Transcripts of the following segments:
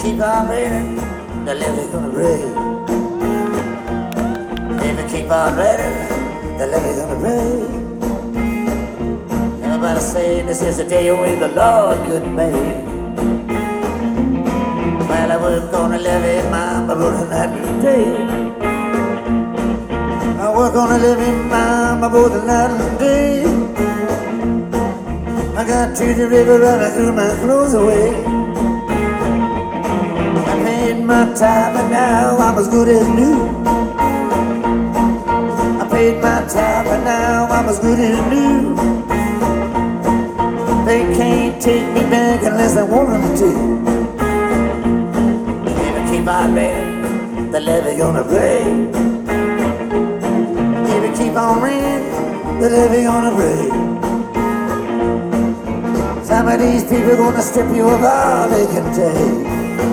keep on raining, the levee's gonna break. If it keep on raining, the levee's gonna break. Everybody say this is the day when the Lord could make. Well, I work on the levee, mama, both night and day. I work on the levee, mama, both night and day. I got to the river running through my clothes away. I paid my time and now I'm as good as new. I paid my time and now I'm as good as new. They can't take me back unless I want them to. If I keep on raining, the levee gonna break. If it keep on raining, the levee gonna break. Some of these people gonna strip you of all they can take.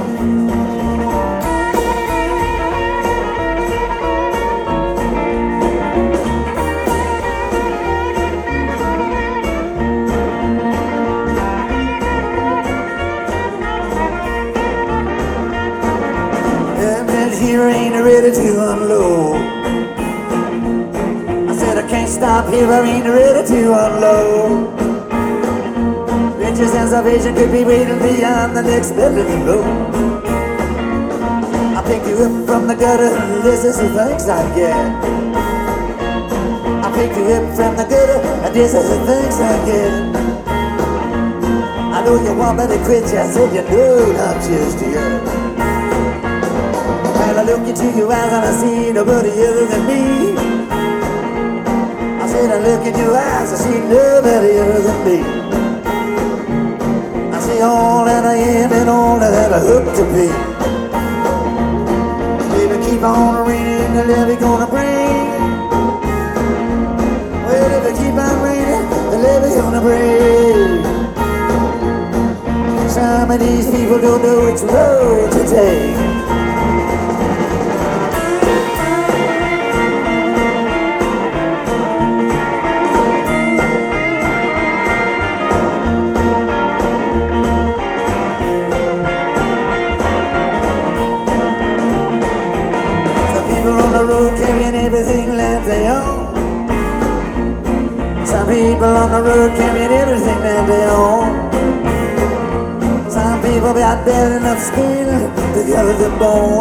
Here ain't ready to unload. I said I can't stop here, I ain't ready to unload. Riches and salvation could be waiting beyond the next bend of the road. I pick you up from the gutter, this is the thanks I get. I pick you up from the gutter, and this is the thanks I get. I know you want me to quit, I said you know not just yet. I look into your eyes and I see nobody other than me. I said I look in your eyes, I see nobody other than me. I see all that I am and all that I hope to be. Baby, keep on raining, the levee gonna break. Well, if it keep on raining, the levee gonna break. Some of these people don't know which road to take. Carrying everything that they own. Some people on the road carrying everything that they own. Some people got bad enough skin to cover the bone.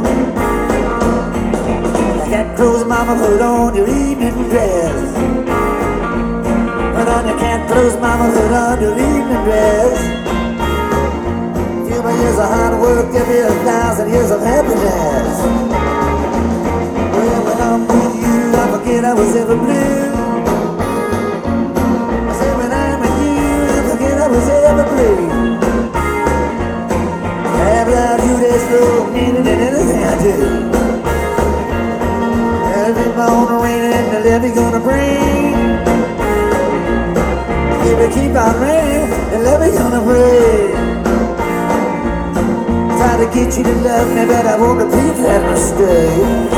Like that clothes mama put on your evening dress. Put on your cat clothes mama put on your evening dress. Few more years of hard work give you 1,000 years of happiness. When I'm with you, I forget I was ever blue. I said when I'm with you, I forget I was ever blue. Without you, there's no meaning in anything I do. Every morning raining and the levee gonna bring. If it keep on raining, the levee gonna break. Try to get you to love me, but I won't repeat that mistake.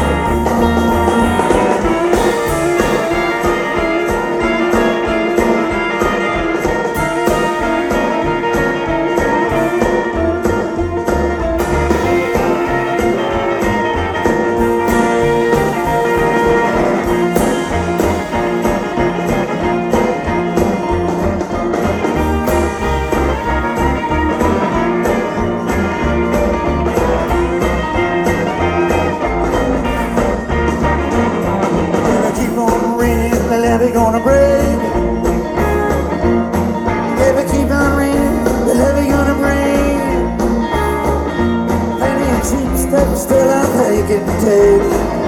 Gonna break. If it keep on raining, the levee gonna break. Plenty of cheap stuff still out there you can take.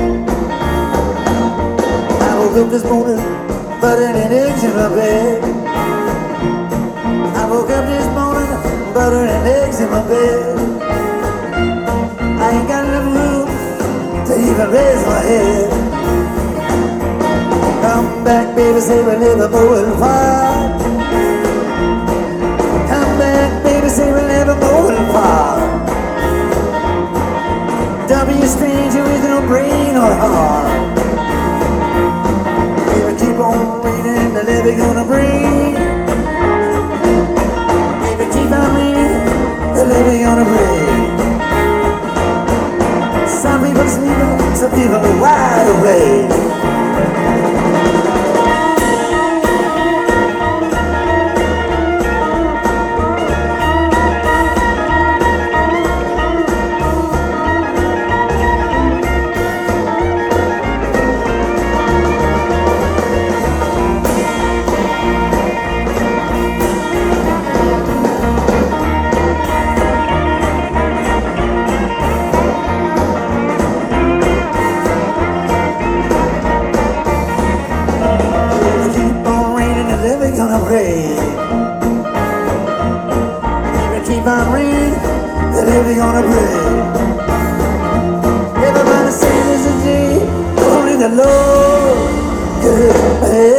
I woke up this morning, butter and eggs in my bed. I woke up this morning, butter and eggs in my bed. I ain't got enough room to even raise my head. Come back, baby, say we'll never go and far. Come back, baby, say we'll never go and far. Don't be a stranger with no brain or heart. Baby, keep on raining, the levee gonna break. Baby, keep on raining, the levee gonna break. keep on ringing, that every gonna play. Everybody say there's a G, only the Lord could pay.